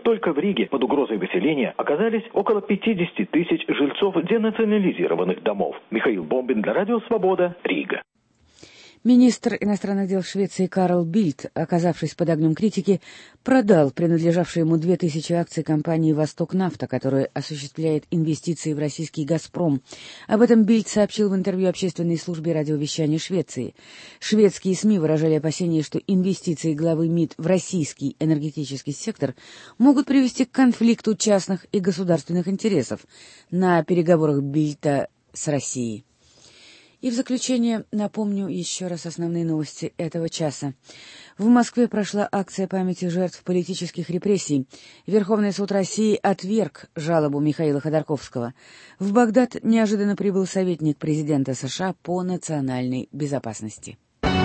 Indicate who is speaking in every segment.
Speaker 1: только в Риге под угрозой выселения оказались около 50 тысяч жильцов денационализированных домов. Михаил Бомбин для Радио Свобода, Рига.
Speaker 2: Министр иностранных дел Швеции Карл Бильд, оказавшись под огнем критики, продал принадлежавшие ему 2000 акций компании «Восток-Нафта», которая осуществляет инвестиции в российский «Газпром». Об этом Бильд сообщил в интервью общественной службе радиовещания Швеции. Шведские СМИ выражали опасения, что инвестиции главы МИД в российский энергетический сектор могут привести к конфликту частных и государственных интересов на переговорах Бильда с Россией. И в заключение напомню еще раз основные новости этого часа. В Москве прошла акция памяти жертв политических репрессий. Верховный суд России отверг жалобу Михаила Ходорковского. В Багдад неожиданно прибыл советник президента США по национальной безопасности.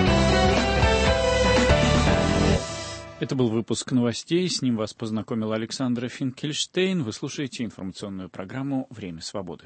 Speaker 3: Это был выпуск новостей. С ним вас познакомила Александра Финкельштейн. Вы слушаете информационную программу «Время свободы».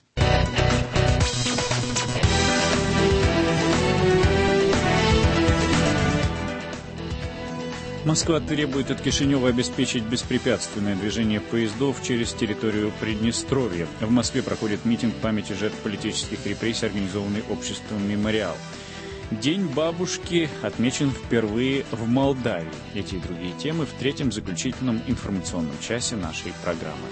Speaker 3: Москва требует от Кишинева обеспечить беспрепятственное движение поездов через территорию Приднестровья. В Москве проходит митинг памяти жертв политических репрессий, организованный обществом «Мемориал». День бабушки отмечен впервые в Молдавии. Эти и другие темы в третьем заключительном информационном часе нашей программы.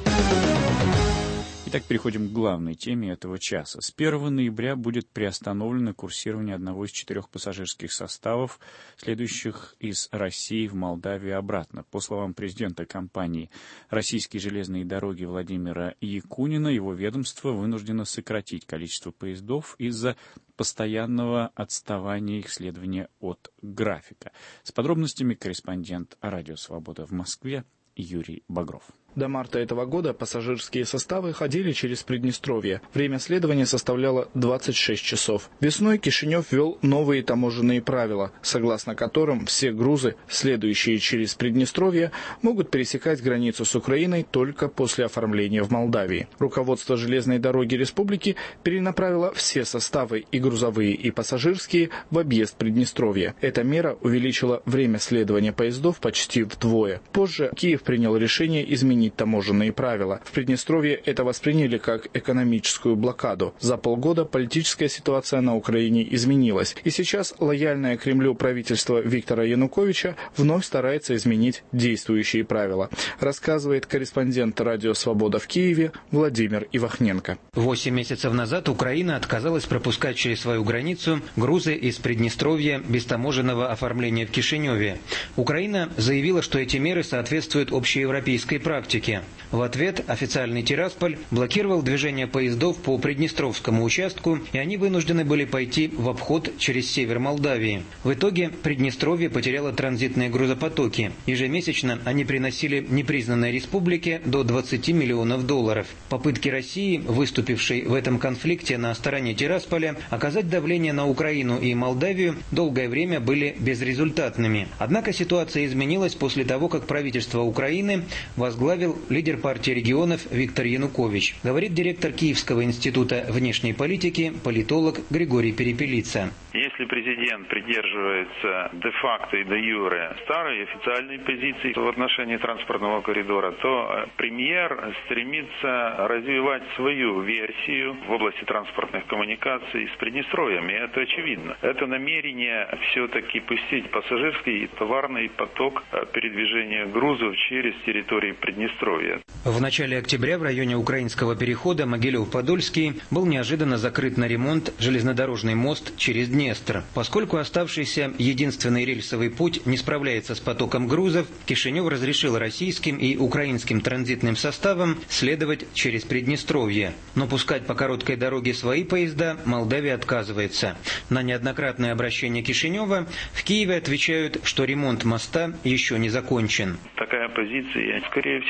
Speaker 3: Итак, переходим к главной теме этого часа. С 1 ноября будет приостановлено курсирование одного из 4 пассажирских составов, следующих из России в Молдавию обратно. По словам президента компании «Российские железные дороги» Владимира Якунина, его ведомство вынуждено сократить количество поездов из-за постоянного отставания их следования от графика. С подробностями корреспондент «Радио Свобода» в Москве Юрий Багров.
Speaker 4: До марта этого года пассажирские составы ходили через Приднестровье. Время следования составляло 26 часов. Весной Кишинев ввел новые таможенные правила, согласно которым все грузы, следующие через Приднестровье, могут пересекать границу с Украиной только после оформления в Молдавии. Руководство железной дороги республики перенаправило все составы, и грузовые, и пассажирские, в объезд Приднестровья. Эта мера увеличила время следования поездов почти вдвое. Позже Киев принял решение изменить таможенные правила. В Приднестровье это восприняли как экономическую блокаду. За полгода политическая ситуация на Украине изменилась. И сейчас лояльное Кремлю правительство Виктора Януковича вновь старается изменить действующие правила, рассказывает корреспондент «Радио Свобода» в Киеве Владимир Ивахненко.
Speaker 5: 8 месяцев назад Украина отказалась пропускать через свою границу грузы из Приднестровья без таможенного оформления в Кишиневе. Украина заявила, что эти меры соответствуют общеевропейской практике. В ответ официальный Тирасполь блокировал движение поездов по Приднестровскому участку, и они вынуждены были пойти в обход через север Молдавии. В итоге Приднестровье потеряло транзитные грузопотоки. Ежемесячно они приносили непризнанной республике до $20 миллионов. Попытки России, выступившей в этом конфликте на стороне Тирасполя, оказать давление на Украину и Молдавию долгое время были безрезультатными. Однако ситуация изменилась после того, как правительство Украины возглавил лидер партии регионов Виктор Янукович, говорит директор Киевского института внешней политики, политолог Григорий Перепелица.
Speaker 6: Если президент придерживается де-факто и де-юре старой официальной позиции в отношении транспортного коридора, то премьер стремится развивать свою версию в области транспортных коммуникаций с Приднестровьем, и это очевидно. Это намерение все-таки пустить пассажирский и товарный поток передвижения грузов через территорию Приднестровья.
Speaker 5: В начале октября в районе украинского перехода Могилев-Подольский был неожиданно закрыт на ремонт железнодорожный мост через Днестр. Поскольку оставшийся единственный рельсовый путь не справляется с потоком грузов, Кишинев разрешил российским и украинским транзитным составам следовать через Приднестровье. Но пускать по короткой дороге свои поезда Молдавия отказывается. На неоднократное обращение Кишинева в Киеве отвечают, что ремонт моста еще не закончен.
Speaker 6: Такая позиция, скорее всего,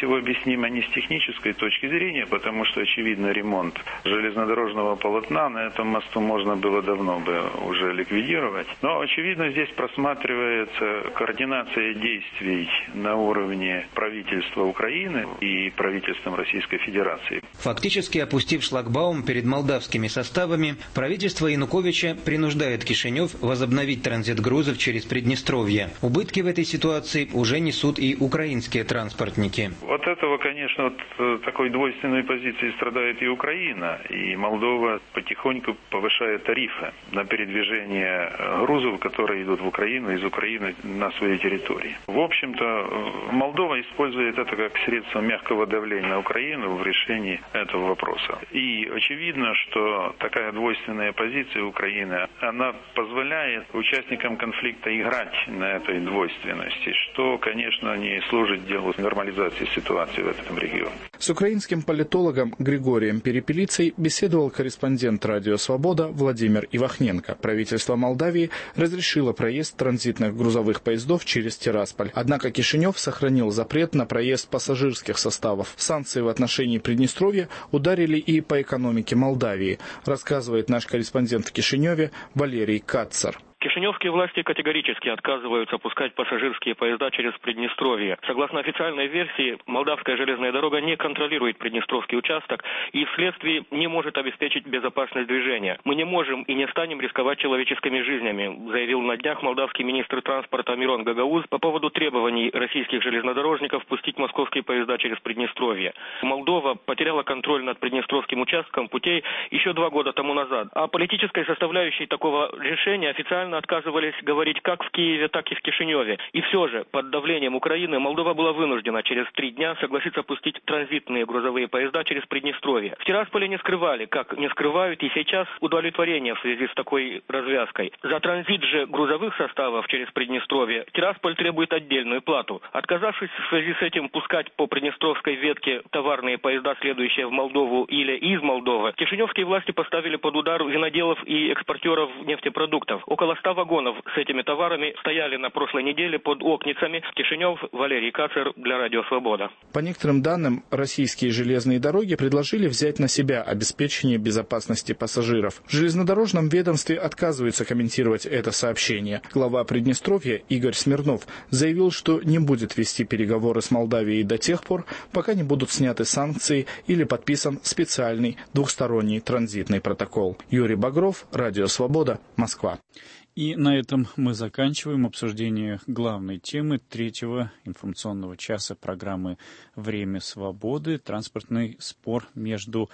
Speaker 6: всего, объяснимо не с технической точки зрения, потому что, очевидно, ремонт железнодорожного полотна на этом мосту можно было давно бы уже ликвидировать. Но, очевидно, здесь просматривается координация действий на уровне правительства Украины и правительством Российской Федерации.
Speaker 5: Фактически опустив шлагбаум перед молдавскими составами, правительство Януковича принуждает Кишинев возобновить транзит грузов через Приднестровье. Убытки в этой ситуации уже несут и украинские транспортники.
Speaker 6: От этого, конечно, от такой двойственной позиции страдает и Украина, и Молдова потихоньку повышает тарифы на передвижение грузов, которые идут в Украину, из Украины на своей территории. В общем-то, Молдова использует это как средство мягкого давления на Украину в решении этого вопроса. И очевидно, что такая двойственная позиция Украины, она позволяет участникам конфликта играть на этой двойственности, что, конечно, не служит делу нормализации ситуации в этом регионе.
Speaker 4: С украинским политологом Григорием Перепелицей беседовал корреспондент «Радио Свобода» Владимир Ивахненко. Правительство Молдавии разрешило проезд транзитных грузовых поездов через Тирасполь. Однако Кишинев сохранил запрет на проезд пассажирских составов. Санкции в отношении Приднестровья ударили и по экономике Молдавии, рассказывает наш корреспондент в Кишиневе Валерий Кацар.
Speaker 7: Кишиневские власти категорически отказываются пускать пассажирские поезда через Приднестровье. Согласно официальной версии, Молдавская железная дорога не контролирует Приднестровский участок и вследствие не может обеспечить безопасность движения. Мы не можем и не станем рисковать человеческими жизнями, заявил на днях молдавский министр транспорта Мирон Гагауз по поводу требований российских железнодорожников пустить московские поезда через Приднестровье. Молдова потеряла контроль над Приднестровским участком путей еще 2 года тому назад. О политической составляющей такого решения официально отказывались говорить как в Киеве, так и в Кишиневе. И все же, под давлением Украины, Молдова была вынуждена через 3 дня согласиться пустить транзитные грузовые поезда через Приднестровье. В Тирасполе не скрывали, как не скрывают и сейчас, удовлетворение в связи с такой развязкой. За транзит же грузовых составов через Приднестровье Тирасполь требует отдельную плату. Отказавшись в связи с этим пускать по Приднестровской ветке товарные поезда, следующие в Молдову или из Молдовы, кишиневские власти поставили под удар виноделов и экспортеров нефтепродуктов. Около 100 вагонов с этими товарами стояли на прошлой неделе под Окницами. Кишинев, Валерий Кацер для Радио Свобода.
Speaker 4: По некоторым данным, российские железные дороги предложили взять на себя обеспечение безопасности пассажиров. В железнодорожном ведомстве отказываются комментировать это сообщение. Глава Приднестровья Игорь Смирнов заявил, что не будет вести переговоры с Молдавией до тех пор, пока не будут сняты санкции или подписан специальный двухсторонний транзитный протокол. Юрий Багров, Радио Свобода, Москва.
Speaker 3: И на этом мы заканчиваем обсуждение главной темы 3-го информационного часа программы «Время свободы». Транспортный спор между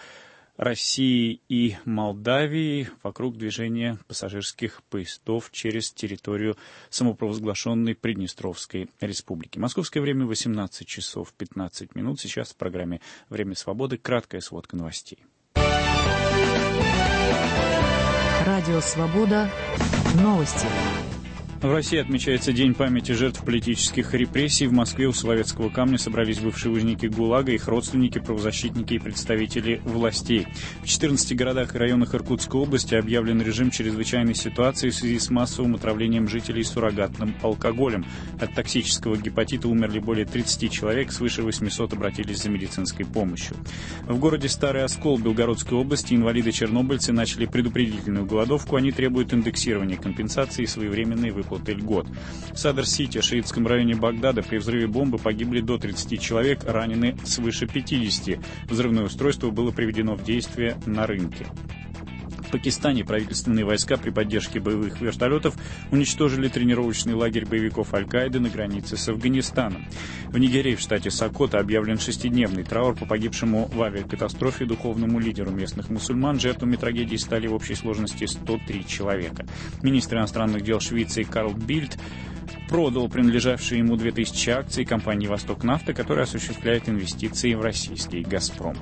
Speaker 3: Россией и Молдавией вокруг движения пассажирских поездов через территорию самопровозглашенной Приднестровской республики. Московское время 18 часов 15 минут. Сейчас в программе «Время свободы» краткая сводка новостей.
Speaker 2: Радио «Свобода». Новости.
Speaker 3: В России отмечается День памяти жертв политических репрессий. В Москве у Соловецкого камня собрались бывшие узники ГУЛАГа, их родственники, правозащитники и представители властей. В 14 городах и районах Иркутской области объявлен режим чрезвычайной ситуации в связи с массовым отравлением жителей суррогатным алкоголем. От токсического гепатита умерли более 30 человек, свыше 800 обратились за медицинской помощью. В городе Старый Оскол Белгородской области инвалиды-чернобыльцы начали предупредительную голодовку. Они требуют индексирования компенсации и своевременной выплаты льгот. В Садр-Сити, шиитском районе Багдада, при взрыве бомбы погибли до 30 человек, ранены свыше 50. Взрывное устройство было приведено в действие на рынке. В Пакистане правительственные войска при поддержке боевых вертолетов уничтожили тренировочный лагерь боевиков Аль-Каиды на границе с Афганистаном. В Нигерии, в штате Сокото, объявлен 6-дневный траур по погибшему в авиакатастрофе духовному лидеру местных мусульман. Жертвами трагедии стали в общей сложности 103 человека. Министр иностранных дел Швеции Карл Бильд продал принадлежавшие ему 2000 акций компании «Восток-Нафта», которая осуществляет инвестиции в российский «Газпром».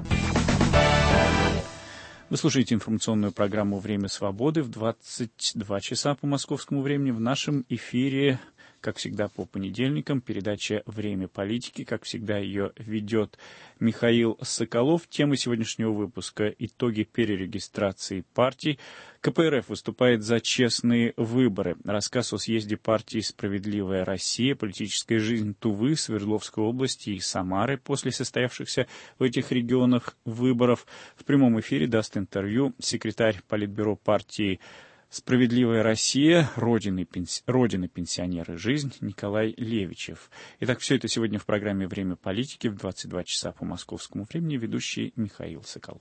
Speaker 3: Вы слушаете информационную программу «Время свободы» в 22 часа по московскому времени. В нашем эфире как всегда, по понедельникам. Передача «Время политики». Как всегда, ее ведет Михаил Соколов. Тема сегодняшнего выпуска – итоги перерегистрации партий. КПРФ выступает за честные выборы. Рассказ о съезде партии «Справедливая Россия», политическая жизнь Тувы, Свердловской области и Самары после состоявшихся в этих регионах выборов. В прямом эфире даст интервью секретарь Политбюро партии «Справедливая Россия», Родины пенсионеры «Жизнь» Николай Левичев. Итак, все это сегодня в программе «Время политики» в 22 часа по московскому времени. Ведущий Михаил Соколов.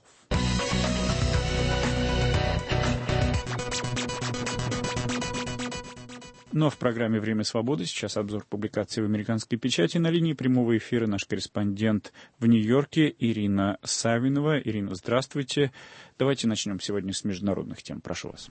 Speaker 3: Ну а в программе «Время свободы» сейчас обзор публикаций в американской печати. На линии прямого эфира наш корреспондент в Нью-Йорке Ирина Савинова. Ирина, здравствуйте. Давайте начнем сегодня с международных тем. Прошу вас.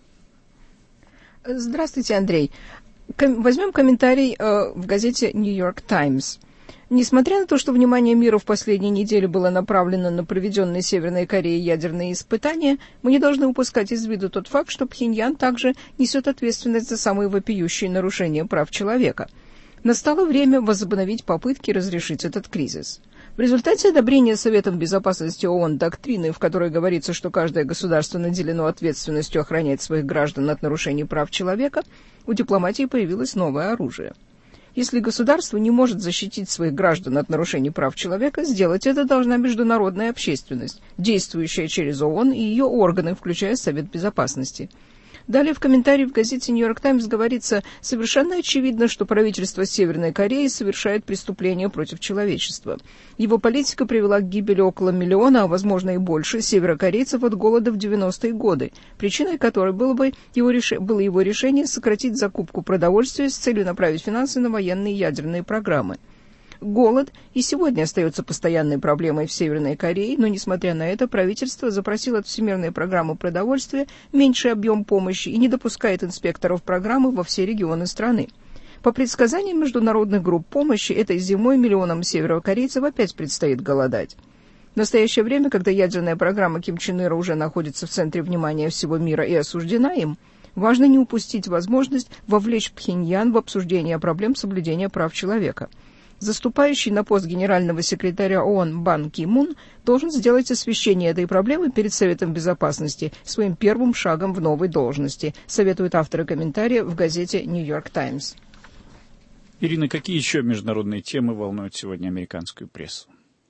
Speaker 8: Здравствуйте, Андрей. Возьмем комментарий в газете «Нью Йорк Таймс». Несмотря на то, что внимание мира в последние недели было направлено на проведенные Северной Кореей ядерные испытания, мы не должны упускать из виду тот факт, что Пхеньян также несет ответственность за самые вопиющие нарушения прав человека. Настало время возобновить попытки разрешить этот кризис. В результате одобрения Советом Безопасности ООН доктрины, в которой говорится, что каждое государство наделено ответственностью охранять своих граждан от нарушений прав человека, у дипломатии появилось новое оружие. Если государство не может защитить своих граждан от нарушений прав человека, сделать это должна международная общественность, действующая через ООН и ее органы, включая Совет Безопасности. Далее в комментарии в газете «Нью-Йорк Таймс» говорится: совершенно очевидно, что правительство Северной Кореи совершает преступления против человечества. Его политика привела к гибели около миллиона, а возможно и больше, северокорейцев от голода в 90-е годы, причиной которой было его решение сократить закупку продовольствия с целью направить финансы на военные и ядерные программы. Голод и сегодня остается постоянной проблемой в Северной Корее, но, несмотря на это, правительство запросило от Всемирной программы продовольствия меньший объем помощи и не допускает инспекторов программы во все регионы страны. По предсказаниям международных групп помощи, этой зимой миллионам северокорейцев опять предстоит голодать. В настоящее время, когда ядерная программа Ким Чен Ира уже находится в центре внимания всего мира и осуждена им, важно не упустить возможность вовлечь Пхеньян в обсуждение проблем соблюдения прав человека. Заступающий на пост генерального секретаря ООН Бан Ки Мун должен сделать освещение этой проблемы перед Советом Безопасности своим первым шагом в новой должности, советуют авторы комментария в газете «Нью-Йорк Таймс».
Speaker 3: Ирина, какие еще международные темы волнуют сегодня американскую прессу?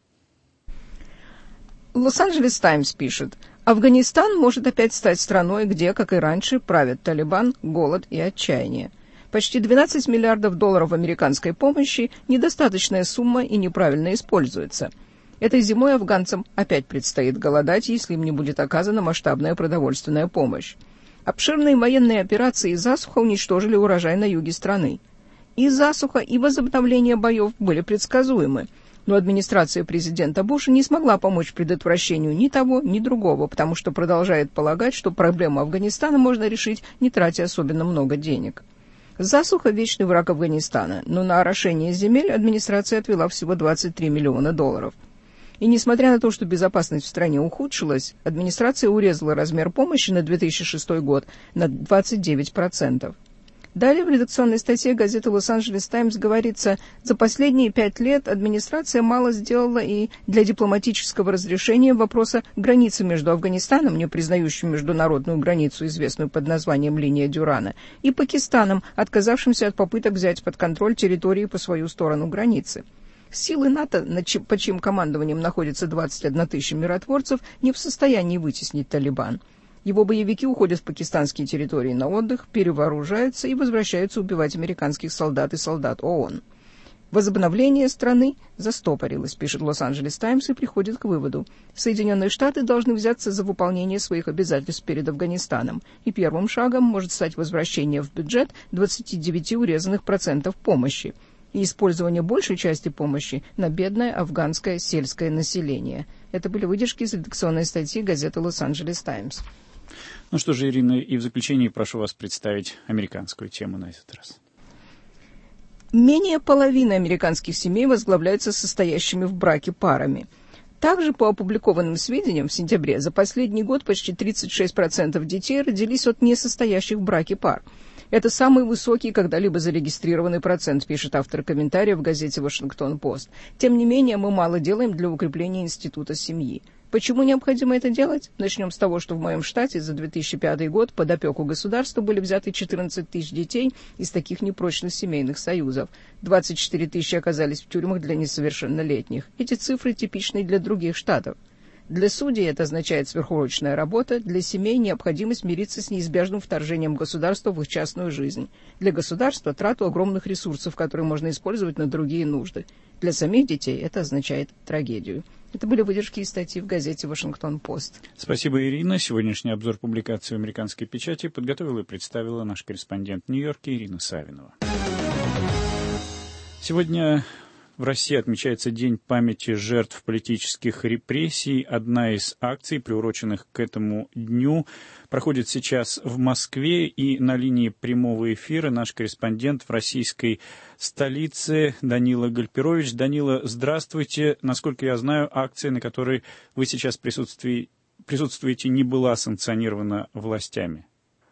Speaker 8: Лос-Анджелес Таймс пишет: Афганистан может опять стать страной, где, как и раньше, правят Талибан, голод и отчаяние. Почти $12 миллиардов американской помощи – недостаточная сумма и неправильно используется. Этой зимой афганцам опять предстоит голодать, если им не будет оказана масштабная продовольственная помощь. Обширные военные операции и засуха уничтожили урожай на юге страны. И засуха, и возобновление боев были предсказуемы, но администрация президента Буша не смогла помочь предотвращению ни того, ни другого, потому что продолжает полагать, что проблему Афганистана можно решить, не тратя особенно много денег. Засуха – вечный враг Афганистана, но на орошение земель администрация отвела всего $23 миллиона. И несмотря на то, что безопасность в стране ухудшилась, администрация урезала размер помощи на 2006 год на 29%. Далее в редакционной статье газеты «Лос-Анджелес Таймс» говорится: за последние 5 лет администрация мало сделала и для дипломатического разрешения вопроса границы между Афганистаном, не признающим международную границу, известную под названием «Линия Дюрана», и Пакистаном, отказавшимся от попыток взять под контроль территории по свою сторону границы. Силы НАТО, под чьим командованием находится 21 тысяча миротворцев, не в состоянии вытеснить Талибан. Его боевики уходят в пакистанские территории на отдых, перевооружаются и возвращаются убивать американских солдат и солдат ООН. Возобновление страны застопорилось, пишет Лос-Анджелес Таймс, и приходит к выводу: Соединенные Штаты должны взяться за выполнение своих обязательств перед Афганистаном, и первым шагом может стать возвращение в бюджет 29 урезанных процентов помощи и использование большей части помощи на бедное афганское сельское население. Это были выдержки из редакционной статьи газеты «Лос-Анджелес Таймс».
Speaker 3: Ну что же, Ирина, и в заключении прошу вас представить американскую тему на этот раз.
Speaker 8: Менее половины американских семей возглавляются состоящими в браке парами. Также, по опубликованным сведениям, в сентябре за последний год почти 36% детей родились от несостоящих в браке пар. Это самый высокий когда-либо зарегистрированный процент, пишет автор комментария в газете «Вашингтон-Пост». Тем не менее, мы мало делаем для укрепления института семьи. Почему необходимо это делать? Начнем с того, что в моем штате за 2005 год под опеку государства были взяты 14 тысяч детей из таких непрочных семейных союзов. 24 тысячи оказались в тюрьмах для несовершеннолетних. Эти цифры типичны для других штатов. Для судей это означает сверхурочная работа, для семей необходимость мириться с неизбежным вторжением государства в их частную жизнь. Для государства трату огромных ресурсов, которые можно использовать на другие нужды. Для самих детей это означает трагедию. Это были выдержки из статьи в газете «Вашингтон-Пост».
Speaker 3: Спасибо, Ирина. Сегодняшний обзор публикации в американской печати подготовила и представила наш корреспондент в Нью-Йорке Ирина Савинова. Сегодня в России отмечается День памяти жертв политических репрессий. Одна из акций, приуроченных к этому дню, проходит сейчас в Москве. И на линии прямого эфира наш корреспондент в российской столице Данила Гальперович. Данила, здравствуйте. Насколько я знаю, акция, на которой вы сейчас присутствуете, не была санкционирована властями.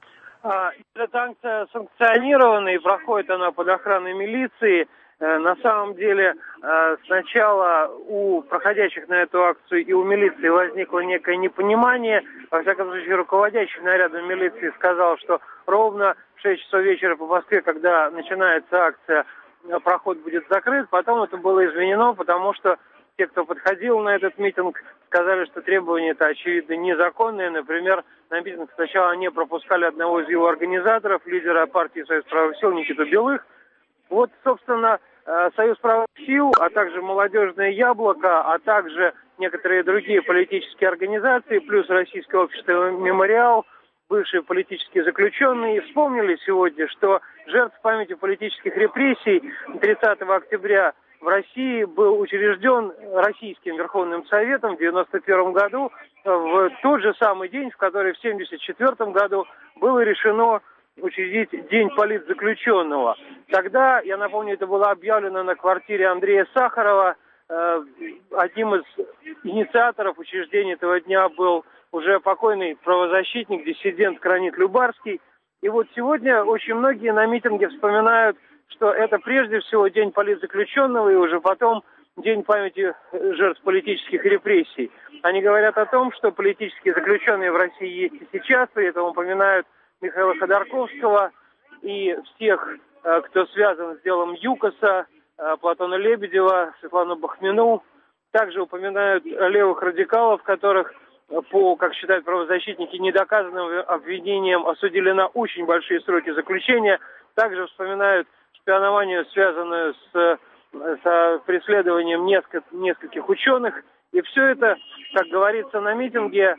Speaker 9: Эта акция санкционирована, и проходит она под охраной милиции. На самом деле, сначала у проходящих на эту акцию и у милиции возникло некое непонимание. Во всяком случае, руководящий нарядом милиции сказал, что ровно в 6 часов вечера по Москве, когда начинается акция, проход будет закрыт. Потом это было изменено, потому что те, кто подходил на этот митинг, сказали, что требования-то, очевидно, незаконные. Например, на митинг сначала не пропускали одного из его организаторов, лидера партии «Союз правых сил» Никиту Белых. Вот, собственно, Союз правых сил, а также «Молодежное яблоко», а также некоторые другие политические организации, плюс Российское общество «Мемориал», бывшие политические заключенные, вспомнили сегодня, что жертв памяти политических репрессий 30 октября в России был учрежден Российским Верховным Советом в 1991 году, в тот же самый день, в который в 1974 году было решено учредить День политзаключенного. Тогда, я напомню, это было объявлено на квартире Андрея Сахарова. Одним из инициаторов учреждения этого дня был уже покойный правозащитник, диссидент Кранит Любарский. И вот сегодня очень многие на митинге вспоминают, что это прежде всего День политзаключенного и уже потом День памяти жертв политических репрессий. Они говорят о том, что политические заключенные в России есть и сейчас, при этом упоминают Михаила Ходорковского и всех, кто связан с делом ЮКОСа, Платона Лебедева, Светлану Бахмину. Также упоминают левых радикалов, которых по, как считают правозащитники, недоказанным обвинениям осудили на очень большие сроки заключения. Также вспоминают шпионованию, связанную с преследованием нескольких ученых. И все это, как говорится на митинге,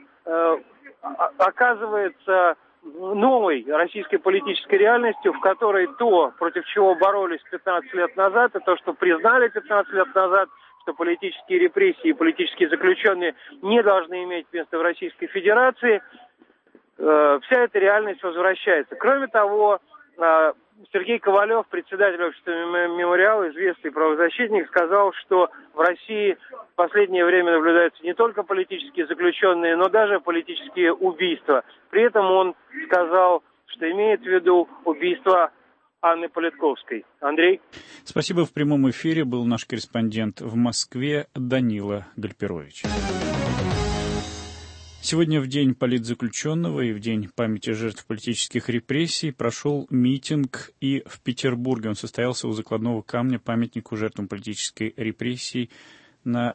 Speaker 9: оказывается новой российской политической реальностью, в которой то, против чего боролись 15 лет назад, и то, что признали 15 лет назад, что политические репрессии и политические заключенные не должны иметь места в Российской Федерации, вся эта реальность возвращается. Кроме того, Сергей Ковалев, председатель общества «Мемориал», известный правозащитник, сказал, что в России в последнее время наблюдаются не только политические заключенные, но даже политические убийства. При этом он сказал, что имеет в виду убийство Анны Политковской. Андрей?
Speaker 3: Спасибо. В прямом эфире был наш корреспондент в Москве Данила Гальперович. Сегодня в День политзаключенного и в День памяти жертв политических репрессий прошел митинг, и в Петербурге он состоялся у закладного камня памятнику жертвам политических репрессий на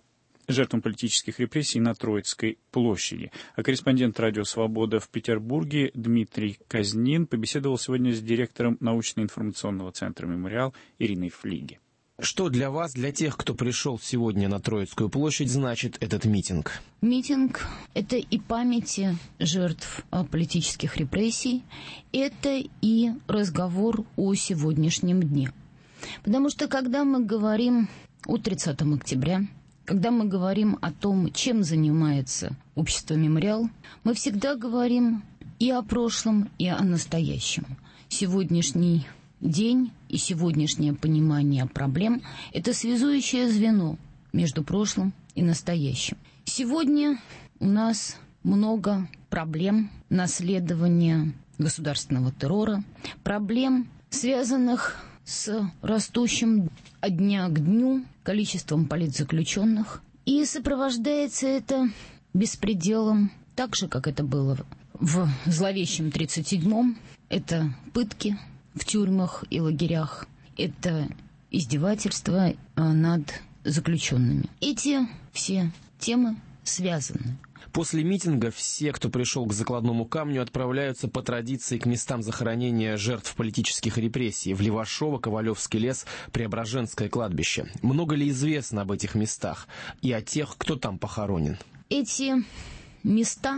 Speaker 3: Троицкой площади. А корреспондент «Радио Свобода» в Петербурге Дмитрий Казнин побеседовал сегодня с директором научно-информационного центра «Мемориал» Ириной Флиги.
Speaker 10: Что для вас, для тех, кто пришел сегодня на Троицкую площадь, значит этот митинг?
Speaker 11: Митинг – это и памяти жертв политических репрессий, это и разговор о сегодняшнем дне. Потому что когда мы говорим о 30 октября, когда мы говорим о том, чем занимается общество «Мемориал», мы всегда говорим и о прошлом, и о настоящем. Сегодняшний день и сегодняшнее понимание проблем – это связующее звено между прошлым и настоящим. Сегодня у нас много проблем наследования государственного террора, проблем, связанных с растущим от дня к дню количеством политзаключенных. И сопровождается это беспределом, так же, как это было в зловещем 1937-м. Это пытки в тюрьмах и лагерях, это издевательства над заключенными. Эти все темы связаны.
Speaker 10: После митинга все, кто пришел к закладному камню, отправляются по традиции к местам захоронения жертв политических репрессий в Левашово, Ковалевский лес, Преображенское кладбище. Много ли известно об этих местах и о тех, кто там похоронен?
Speaker 11: Эти места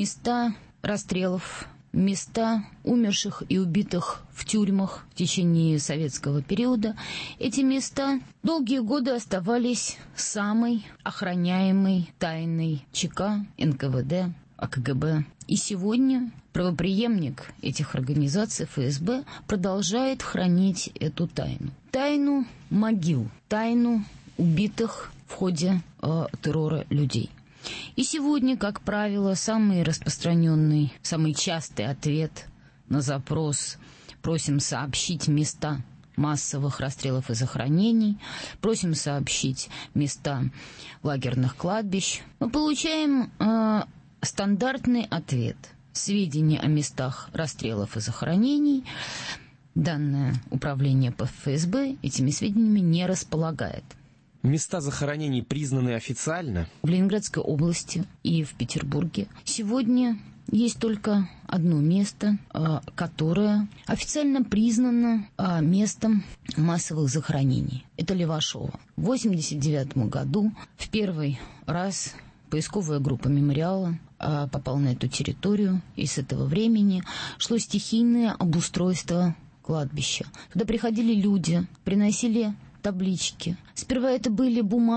Speaker 11: расстрелов, места умерших и убитых в тюрьмах в течение советского периода, эти места долгие годы оставались самой охраняемой тайной ЧК, НКВД, АКГБ. И сегодня правопреемник этих организаций, ФСБ, продолжает хранить эту тайну. Тайну могил, тайну убитых в ходе террора людей. И сегодня, как правило, самый распространенный, самый частый ответ на запрос «просим сообщить места массовых расстрелов и захоронений», «просим сообщить места лагерных кладбищ», мы получаем стандартный ответ. Сведения о местах расстрелов и захоронений данное управление по ФСБ этими сведениями не располагает.
Speaker 10: Места захоронений признаны официально?
Speaker 11: В Ленинградской области и в Петербурге сегодня есть только одно место, которое официально признано местом массовых захоронений. Это Левашово. В 1989 году в первый раз поисковая группа «Мемориала» попала на эту территорию, и с этого времени шло стихийное обустройство кладбища. Туда приходили люди, приносили таблички. Сперва это были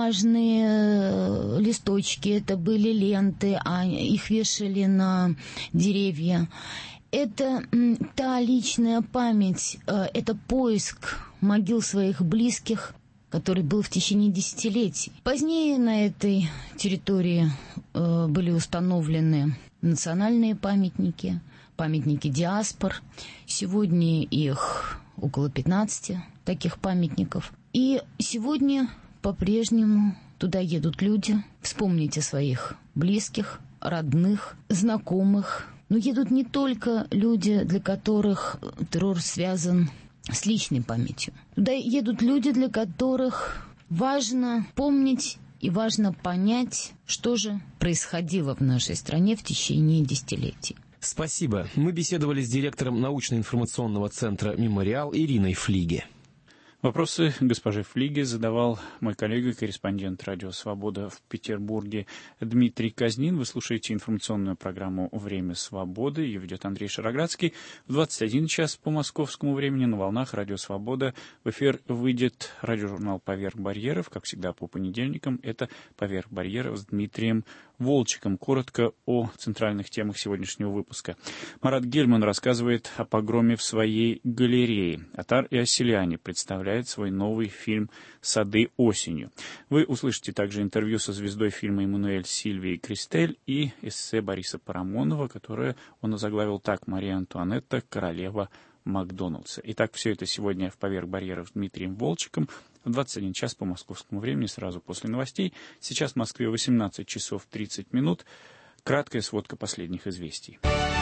Speaker 11: бумажные листочки, это были ленты, а их вешали на деревья. Это та личная память, это поиск могил своих близких, который был в течение десятилетий. Позднее на этой территории были установлены национальные памятники, памятники диаспор. Сегодня их около 15 таких памятников. И сегодня по-прежнему туда едут люди вспомнить о своих близких, родных, знакомых. Но едут не только люди, для которых террор связан с личной памятью. Туда едут люди, для которых важно помнить и важно понять, что же происходило в нашей стране в течение десятилетий.
Speaker 10: Спасибо. Мы беседовали с директором научно-информационного центра «Мемориал» Ириной Флиге.
Speaker 3: Вопросы госпоже Флиге задавал мой коллега, корреспондент «Радио Свобода» в Петербурге Дмитрий Казнин. Вы слушаете информационную программу «Время свободы». Ее ведет Андрей Шароградский. В 21 час по московскому времени на волнах «Радио Свобода» в эфир выйдет радиожурнал «Поверх барьеров». Как всегда, по понедельникам это «Поверх барьеров» с Дмитрием Волчиком. Коротко о центральных темах сегодняшнего выпуска. Марат Гельман рассказывает о погроме в своей галерее. Атар и Асселяне представляет свой новый фильм «Сады осенью». Вы услышите также интервью со звездой фильма Эммануэль Сильвией Кристель и эссе Бориса Парамонова, которое он озаглавил так: «Мария Антуанетта, королева Макдоналдса». Итак, все это сегодня в «Поверх барьеров» с Дмитрием Волчиком. В 21 час по московскому времени, сразу после новостей. Сейчас в Москве 18 часов 30 минут. Краткая сводка последних известий.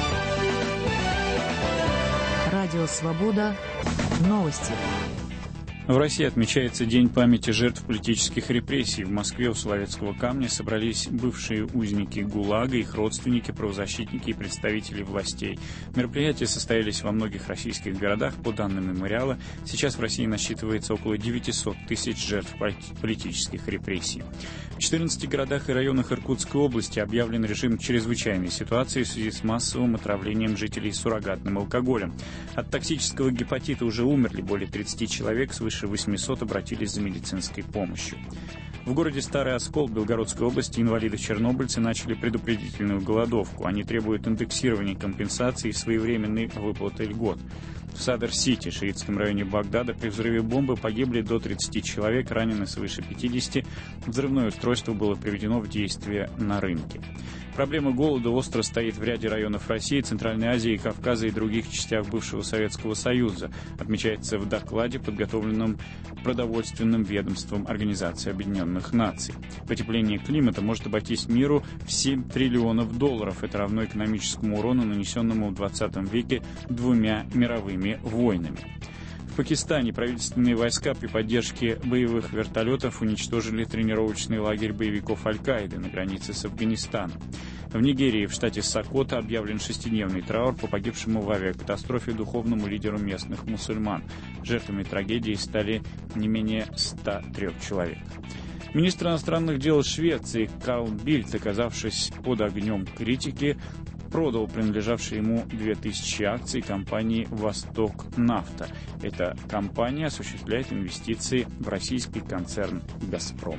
Speaker 2: Радио «Свобода». Новости.
Speaker 3: В России отмечается День памяти жертв политических репрессий. В Москве у Соловецкого камня собрались бывшие узники ГУЛАГа, их родственники, правозащитники и представители властей. Мероприятия состоялись во многих российских городах. По данным мемориала, сейчас в России насчитывается около 900 тысяч жертв политических репрессий. В 14 городах и районах Иркутской области объявлен режим чрезвычайной ситуации в связи с массовым отравлением жителей суррогатным алкоголем. От токсического гепатита уже умерли более 30 человек, свыше 800 обратились за медицинской помощью. В городе Старый Оскол Белгородской области инвалиды-чернобыльцы начали предупредительную голодовку. Они требуют индексирования компенсации и своевременной выплаты льгот. В Садр-Сити, шиитском районе Багдада, при взрыве бомбы погибли до 30 человек, ранены свыше 50. Взрывное устройство было приведено в действие на рынке. Проблема голода остро стоит в ряде районов России, Центральной Азии, Кавказа и других частях бывшего Советского Союза, отмечается в докладе, подготовленном продовольственным ведомством Организации Объединенных Наций. Потепление климата может обойтись миру в $7 триллионов. Это равно экономическому урону, нанесенному в 20 веке 2 мировыми войнами. В Пакистане правительственные войска при поддержке боевых вертолетов уничтожили тренировочный лагерь боевиков Аль-Каиды на границе с Афганистаном. В Нигерии, в штате Сокото, объявлен 6-дневный траур по погибшему в авиакатастрофе духовному лидеру местных мусульман. Жертвами трагедии стали не менее 103 человек. Министр иностранных дел Швеции Карл Бильд, оказавшись под огнем критики, продал принадлежавшие ему 2000 акций компании «Восток-Нафта». Эта компания осуществляет инвестиции в российский концерн «Газпром».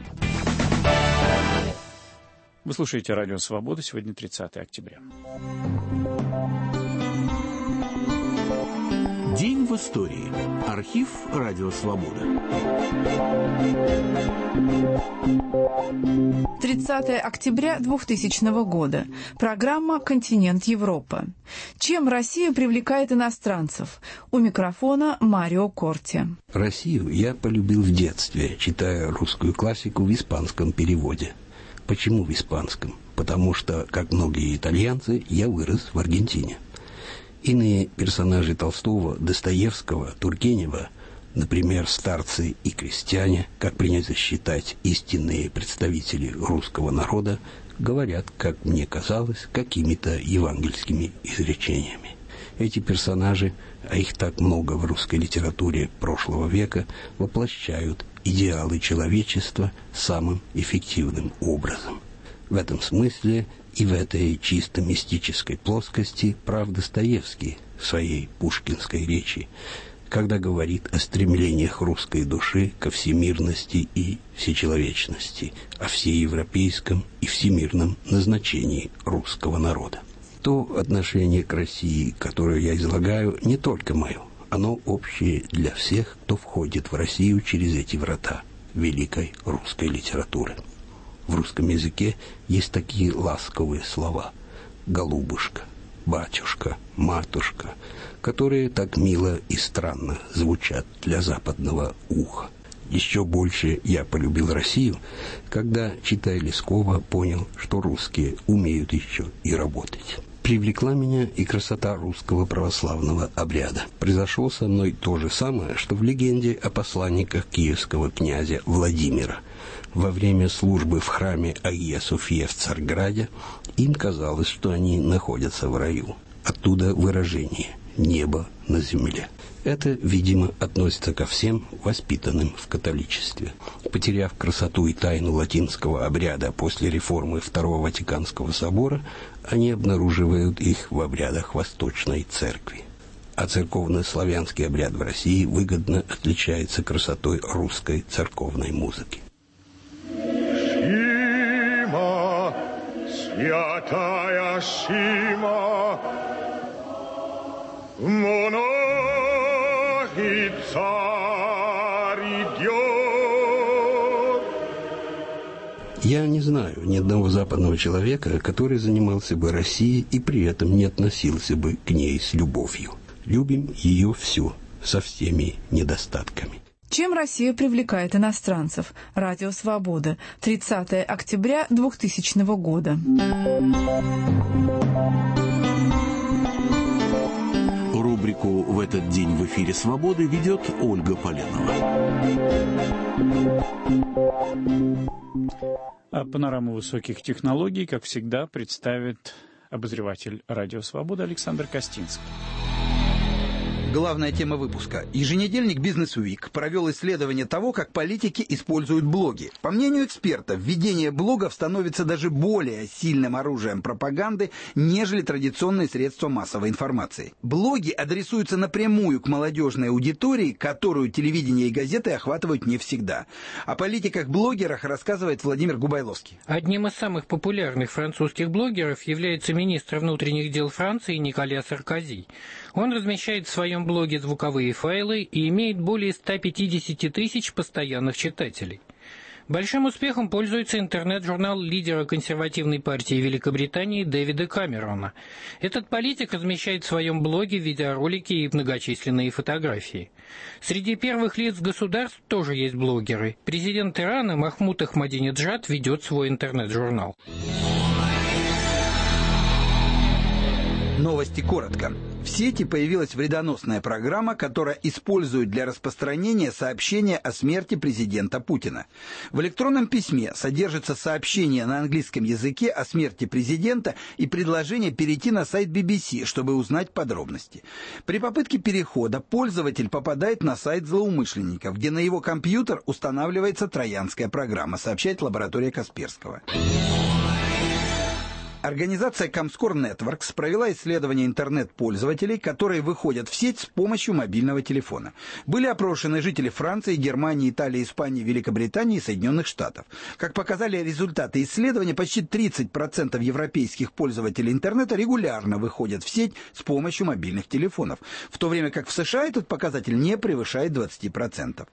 Speaker 3: Вы слушаете «Радио Свобода». Сегодня 30 октября.
Speaker 12: День в истории. Архив «Радио Свобода».
Speaker 13: 30 октября 2000 года. Программа «Континент Европа». Чем Россия привлекает иностранцев? У микрофона Марио Корти.
Speaker 14: Россию я полюбил в детстве, читая русскую классику в испанском переводе. Почему в испанском? Потому что, как многие итальянцы, я вырос в Аргентине. Иные персонажи Толстого, Достоевского, Тургенева, например, старцы и крестьяне, как принято считать истинные представители русского народа, говорят, как мне казалось, какими-то евангельскими изречениями. Эти персонажи, а их так много в русской литературе прошлого века, воплощают идеалы человечества самым эффективным образом. В этом смысле и в этой чисто мистической плоскости прав Достоевский в своей пушкинской речи, когда говорит о стремлениях русской души ко всемирности и всечеловечности, о всеевропейском и всемирном назначении русского народа. То отношение к России, которое я излагаю, не только мое. Оно общее для всех, кто входит в Россию через эти врата великой русской литературы. В русском языке есть такие ласковые слова: голубушка, батюшка, матушка, которые так мило и странно звучат для западного уха. Еще больше я полюбил Россию, когда, читая Лескова, понял, что русские умеют еще и работать. Привлекла меня и красота русского православного обряда. Произошло со мной то же самое, что в легенде о посланниках киевского князя Владимира. Во время службы в храме Агия София в Царьграде им казалось, что они находятся в раю. Оттуда выражение «небо на земле». Это, видимо, относится ко всем воспитанным в католичестве. Потеряв красоту и тайну латинского обряда после реформы Второго Ватиканского собора, они обнаруживают их в обрядах Восточной Церкви. А церковно-славянский обряд в России выгодно отличается красотой русской церковной музыки.
Speaker 15: Сима, святая Сима, многие царь идет.
Speaker 14: Я не знаю ни одного западного человека, который занимался бы Россией и при этом не относился бы к ней с любовью. Любим ее всю, со всеми недостатками.
Speaker 13: Чем Россия привлекает иностранцев? Радио Свобода. 30 октября 2000 года.
Speaker 12: Рубрику «В этот день в эфире Свободы» ведет Ольга Поленова.
Speaker 3: А панораму высоких технологий, как всегда, представит обозреватель «Радио Свобода» Александр Костинский.
Speaker 16: Главная тема выпуска. Еженедельник «Бизнес Уик» провел исследование того, как политики используют блоги. По мнению экспертов, введение блогов становится даже более сильным оружием пропаганды, нежели традиционные средства массовой информации. Блоги адресуются напрямую к молодежной аудитории, которую телевидение и газеты охватывают не всегда. О политиках-блогерах рассказывает Владимир Губайловский.
Speaker 17: Одним из самых популярных французских блогеров является министр внутренних дел Франции Николя Саркози. Он размещает в своем блоге звуковые файлы и имеет более 150 тысяч постоянных читателей. Большим успехом пользуется интернет-журнал лидера консервативной партии Великобритании Дэвида Камерона. Этот политик размещает в своем блоге видеоролики и многочисленные фотографии. Среди первых лиц государств тоже есть блогеры. Президент Ирана Махмуд Ахмадинеджад ведет свой интернет-журнал.
Speaker 16: Новости коротко. В сети появилась вредоносная программа, которая использует для распространения сообщения о смерти президента Путина. В электронном письме содержится сообщение на английском языке о смерти президента и предложение перейти на сайт BBC, чтобы узнать подробности. При попытке перехода пользователь попадает на сайт злоумышленников, где на его компьютер устанавливается троянская программа, сообщает лаборатория Касперского. Организация Comscore Networks провела исследование интернет-пользователей, которые выходят в сеть с помощью мобильного телефона. Были опрошены жители Франции, Германии, Италии, Испании, Великобритании и Соединенных Штатов. Как показали результаты исследования, почти 30% европейских пользователей интернета регулярно выходят в сеть с помощью мобильных телефонов, в то время как в США этот показатель не превышает 20%.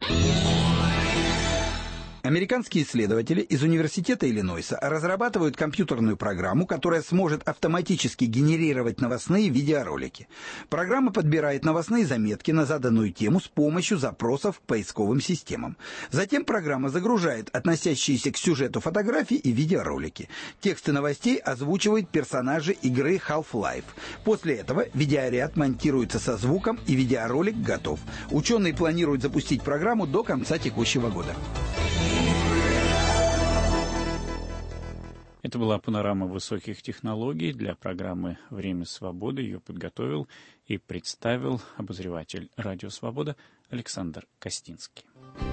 Speaker 16: Американские исследователи из Университета Иллинойса разрабатывают компьютерную программу, которая сможет автоматически генерировать новостные видеоролики. Программа подбирает новостные заметки на заданную тему с помощью запросов к поисковым системам. Затем программа загружает относящиеся к сюжету фотографии и видеоролики. Тексты новостей озвучивают персонажи игры Half-Life. После этого видеоряд монтируется со звуком, и видеоролик готов. Ученые планируют запустить программу до конца текущего года.
Speaker 3: Это была панорама высоких технологий для программы «Время свободы». Ее подготовил и представил обозреватель «Радио Свобода» Александр Костинский.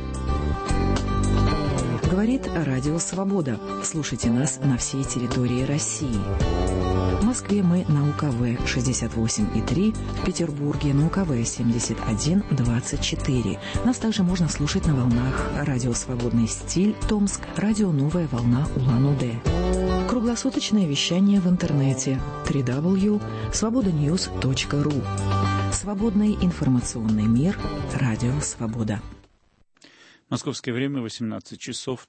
Speaker 18: Говорит Радио Свобода. Слушайте нас на всей территории России. В Москве мы на УКВ 68,3, в Петербурге на УКВ 71,24. Нас также можно слушать на волнах Радио Свободный стиль Томск, Радио Новая волна Улан-Удэ. Круглосуточное вещание в интернете www.svobodanews.ru. Свободный информационный мир. Радио Свобода.
Speaker 3: Московское время 18 часов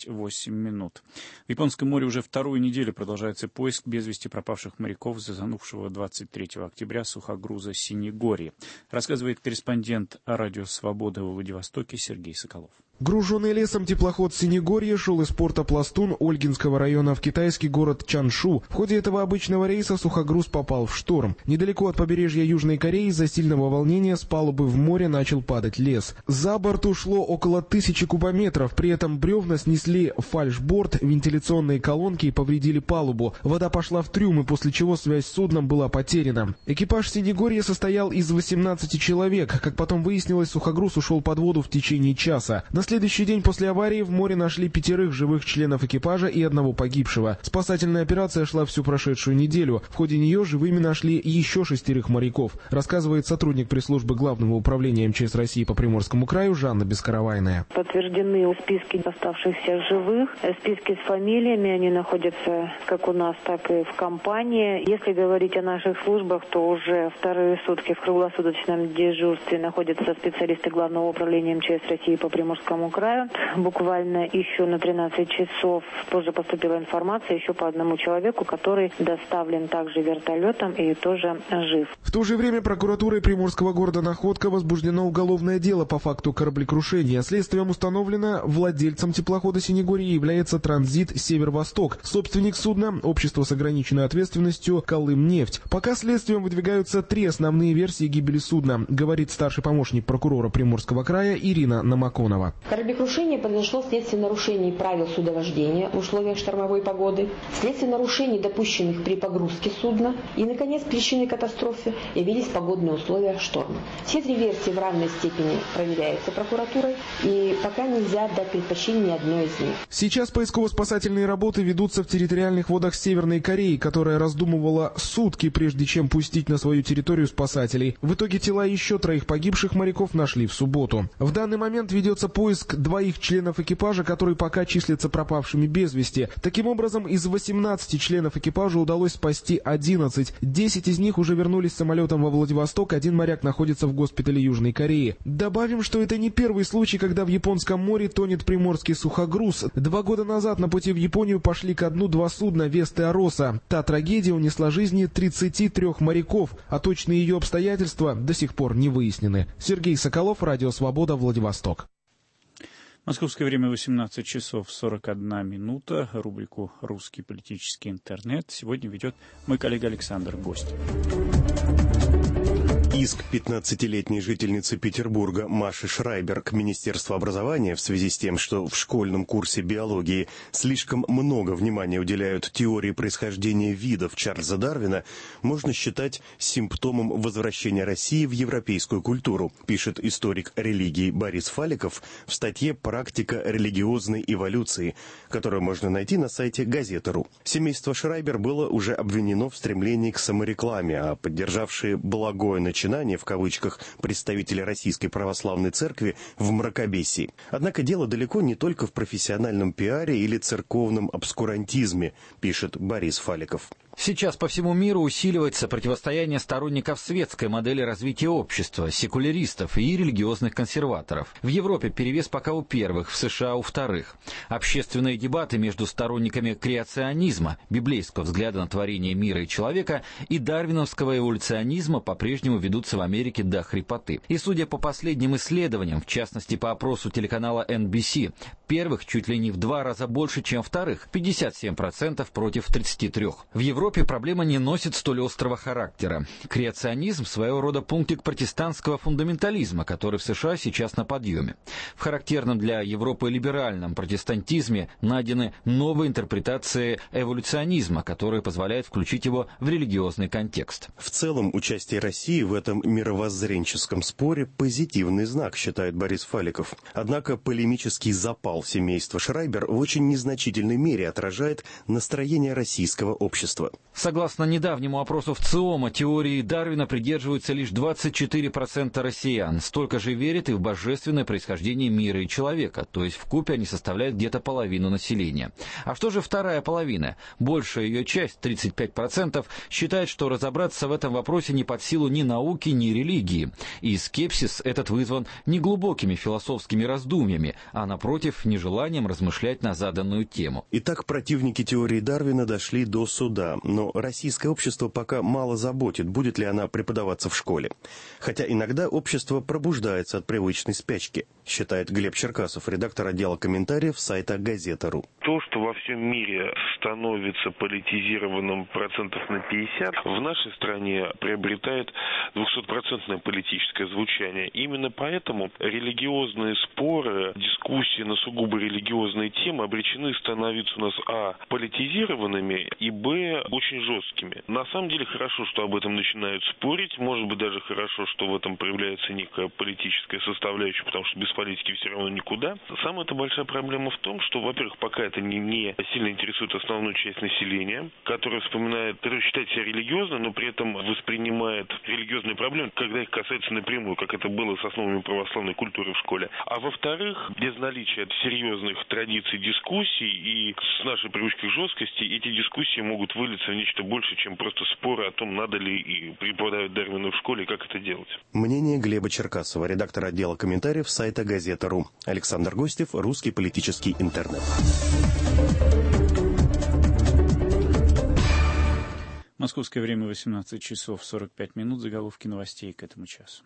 Speaker 3: 38 минут. В Японском море уже вторую неделю продолжается поиск без вести пропавших моряков, затонувшего 23 октября сухогруза «Синегорье», рассказывает корреспондент «Радио Свобода» во Владивостоке Сергей Соколов.
Speaker 19: Груженный лесом теплоход «Синегорье» шел из порта Пластун Ольгинского района в китайский город Чаншу. В ходе этого обычного рейса сухогруз попал в шторм. Недалеко от побережья Южной Кореи из-за сильного волнения с палубы в море начал падать лес. За борт ушло около 1000 кубометров, при этом бревна снесли фальшборд, вентиляционные колонки и повредили палубу. Вода пошла в трюмы, после чего связь с судном была потеряна. Экипаж «Синегорья» состоял из 18 человек. Как потом выяснилось, сухогруз ушел под воду в течение часа. На следующий день после аварии в море нашли 5 живых членов экипажа и 1 погибшего. Спасательная операция шла всю прошедшую неделю. В ходе нее живыми нашли еще 6 моряков, рассказывает сотрудник пресс-службы Главного управления МЧС России по Приморскому краю Жанна Бескаравайная.
Speaker 20: Подтверждены списки оставшихся живых, списки с фамилиями, они находятся как у нас, так и в компании. Если говорить о наших службах, то уже вторые сутки в круглосуточном дежурстве находятся специалисты Главного управления МЧС России по Приморскому краю. Буквально еще на 13 часов тоже поступила информация еще по 1 человеку, который доставлен также вертолетом и тоже жив.
Speaker 19: В то же время прокуратурой приморского города Находка возбуждено уголовное дело по факту кораблекрушения. Следствием установлено, владельцем теплохода «Синегорье» является «Транзит Север-Восток». Собственник судна – общество с ограниченной ответственностью «Колымнефть». Пока следствием выдвигаются 3 основные версии гибели судна, говорит старший помощник прокурора Приморского края Ирина Намаконова.
Speaker 21: Кораблекрушение произошло вследствие нарушений правил судовождения в условиях штормовой погоды, вследствие нарушений, допущенных при погрузке судна, и, наконец, причиной катастрофы явились погодные условия шторма. Все 3 версии в равной степени проверяются прокуратурой, и пока нельзя отдать предпочтение ни одной из них.
Speaker 19: Сейчас поисково-спасательные работы ведутся в территориальных водах Северной Кореи, которая раздумывала сутки, прежде чем пустить на свою территорию спасателей. В итоге тела еще 3 погибших моряков нашли в субботу. В данный момент ведется поиск поиск 2 членов экипажа, которые пока числятся пропавшими без вести. Таким образом, из 18 членов экипажа удалось спасти 11. 10 из них уже вернулись самолетом во Владивосток, 1 моряк находится в госпитале Южной Кореи. Добавим, что это не первый случай, когда в Японском море тонет приморский сухогруз. 2 года назад на пути в Японию пошли ко дну 2 судна «Веста» и «Ароса». Та трагедия унесла жизни 33 моряков, а точные ее обстоятельства до сих пор не выяснены. Сергей Соколов, Радио Свобода, Владивосток.
Speaker 3: Московское время 18 часов 41 минута. Рубрику «Русский политический интернет» сегодня ведет мой коллега Александр Гость.
Speaker 1: Иск 15-летней жительницы Петербурга Маши Шрайбер к Министерству образования в связи с тем, что в школьном курсе биологии слишком много внимания уделяют теории происхождения видов Чарльза Дарвина, можно считать симптомом возвращения России в европейскую культуру, пишет историк религии Борис Фаликов в статье «Практика религиозной эволюции», которую можно найти на сайте Газета.ру. Семейство Шрайбер было уже обвинено в стремлении к саморекламе, а поддержавшие благое начинание в кавычках представители Российской Православной Церкви в мракобесии. Однако дело далеко не только в профессиональном пиаре или церковном обскурантизме, пишет Борис Фаликов.
Speaker 22: Сейчас по всему миру усиливается противостояние сторонников светской модели развития общества, секуляристов и религиозных консерваторов. В Европе перевес пока у первых, в США у вторых. Общественные дебаты между сторонниками креационизма, библейского взгляда на творение мира и человека, и дарвиновского эволюционизма по-прежнему ведутся в Америке до хрипоты. И судя по последним исследованиям, в частности по опросу телеканала NBC, первых чуть ли не в 2 раза больше, чем вторых, 57% против 33%. В Европе проблема не носит столь острого характера. Креационизм – своего рода пунктик протестантского фундаментализма, который в США сейчас на подъеме. В характерном для Европы либеральном протестантизме найдены новые интерпретации эволюционизма, которые позволяют включить его в религиозный контекст.
Speaker 1: В целом, участие России в этом мировоззренческом споре – позитивный знак, считает Борис Фаликов. Однако полемический запал семейства Шрайбер в очень незначительной мере отражает настроение российского общества.
Speaker 22: Согласно недавнему опросу ВЦИОМа, теории Дарвина придерживаются лишь 24% россиян. Столько же верят и в божественное происхождение мира и человека, то есть вкупе они составляют где-то половину населения. А что же вторая половина? Большая ее часть, 35%, считает, что разобраться в этом вопросе не под силу ни науки, ни религии. И скепсис этот вызван не глубокими философскими раздумьями, а, напротив, нежеланием размышлять на заданную тему.
Speaker 1: Итак, противники теории Дарвина дошли до суда. Но российское общество пока мало заботит, будет ли она преподаваться в школе. Хотя иногда общество пробуждается от привычной спячки, считает Глеб Черкасов, редактор отдела комментариев сайта Газета.ру.
Speaker 23: То, что во всем мире становится политизированным процентов на 50, в нашей стране приобретает 200% политическое звучание. Именно поэтому религиозные споры, дискуссии на сугубо религиозные темы обречены становиться у нас политизированными и очень жесткими. На самом деле хорошо, что об этом начинают спорить. Может быть, даже хорошо, что в этом проявляется некая политическая составляющая, потому что без политики все равно никуда. Самая-то большая проблема в том, что, во-первых, пока это не сильно интересует основную часть населения, которая считает себя религиозной, но при этом воспринимает религиозные проблемы, когда их касается напрямую, как это было с основами православной культуры в школе. А во-вторых, без наличия серьезных традиций дискуссий и с нашей привычкой к жесткости, эти дискуссии могут вылиться в нечто больше, чем просто споры о том, надо ли и преподавать Дарвина в школе, и как это делать.
Speaker 1: Мнение Глеба Черкасова, редактор отдела комментариев сайта Газета.ру. Александр Гостев, Русский политический интернет.
Speaker 3: Московское время 18 часов 45 минут. Заголовки новостей к этому часу.